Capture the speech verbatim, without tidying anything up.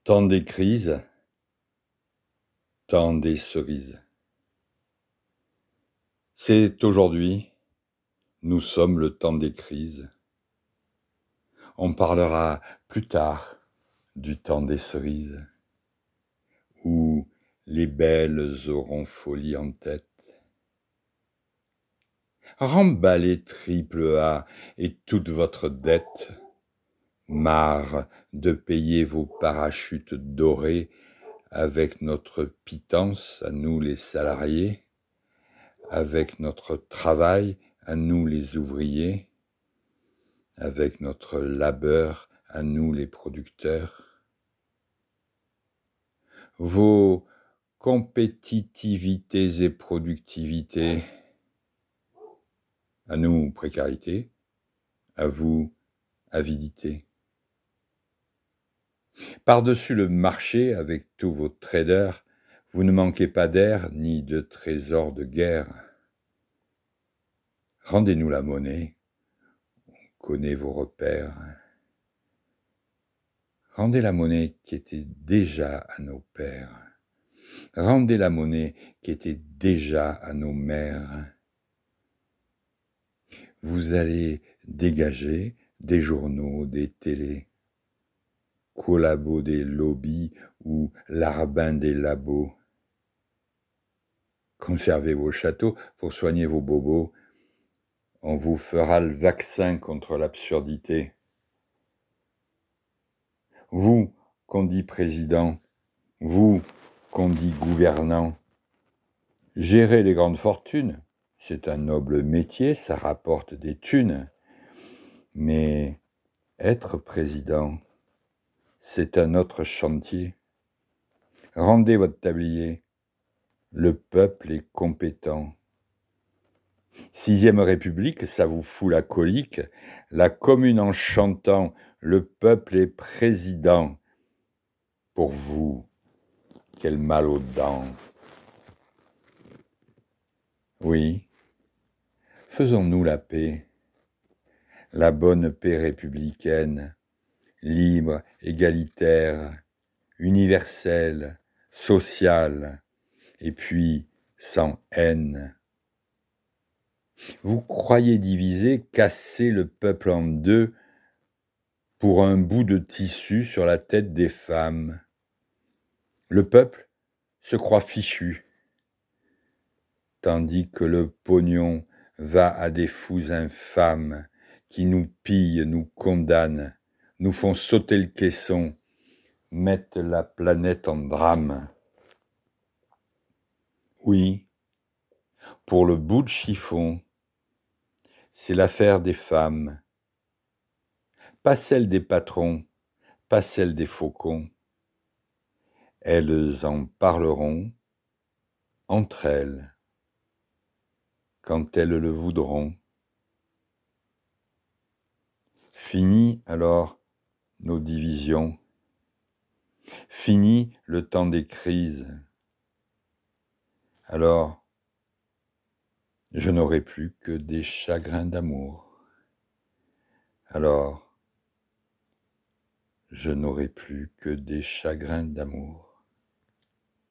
Temps des crises, temps des cerises. C'est aujourd'hui, nous sommes le temps des crises. On parlera plus tard du temps des cerises, où les belles auront folie en tête. Remballez triple A et toute votre dette, marre de payer vos parachutes dorés avec notre pitance à nous les salariés, avec notre travail à nous les ouvriers, avec notre labeur à nous les producteurs. Vos compétitivités et productivités, à nous précarité, à vous avidité. Par-dessus le marché, avec tous vos traders, vous ne manquez pas d'air ni de trésors de guerre. Rendez-nous la monnaie, on connaît vos repères. Rendez la monnaie qui était déjà à nos pères. Rendez la monnaie qui était déjà à nos mères. Vous allez dégager des journaux, des télés, collabos des lobbies ou larbins des labos. Conservez vos châteaux pour soigner vos bobos. On vous fera le vaccin contre l'absurdité. Vous qu'on dit président, vous qu'on dit gouvernant, gérez les grandes fortunes, c'est un noble métier, ça rapporte des thunes. Mais être président, c'est un autre chantier. Rendez votre tablier, le peuple est compétent. Sixième République, ça vous fout la colique, la commune en chantant, le peuple est président. Pour vous, quel mal aux dents. Oui, faisons-nous la paix, la bonne paix républicaine, libre, égalitaire, universelle, sociale, et puis sans haine. Vous croyez diviser, casser le peuple en deux pour un bout de tissu sur la tête des femmes. Le peuple se croit fichu, tandis que le pognon va à des fous infâmes qui nous pillent, nous condamnent, nous font sauter le caisson, mettent la planète en drame. Oui, pour le bout de chiffon, c'est l'affaire des femmes, pas celle des patrons, pas celle des faucons. Elles en parleront entre elles quand elles le voudront. Fini alors nos divisions, fini le temps des crises. Alors, je n'aurai plus que des chagrins d'amour. Alors, je n'aurai plus que des chagrins d'amour.